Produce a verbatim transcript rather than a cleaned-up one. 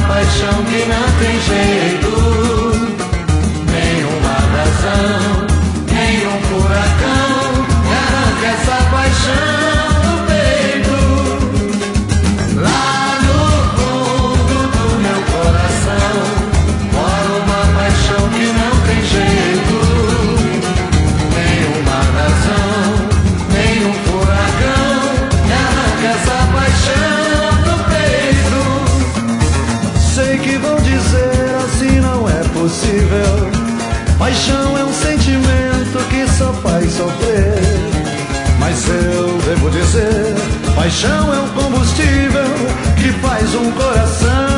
paixão que não tem jeito, nenhuma razão, nenhum furacão me arranca essa paixão do peito. Lá no fundo do meu coração mora uma paixão que não tem jeito, nenhuma razão, nenhum furacão me arranca essa paixão do peito. Sei que vão dizer assim não é possível. Paixão é um sentimento que só faz sofrer. Mas eu devo dizer, paixão é um combustível que faz um coração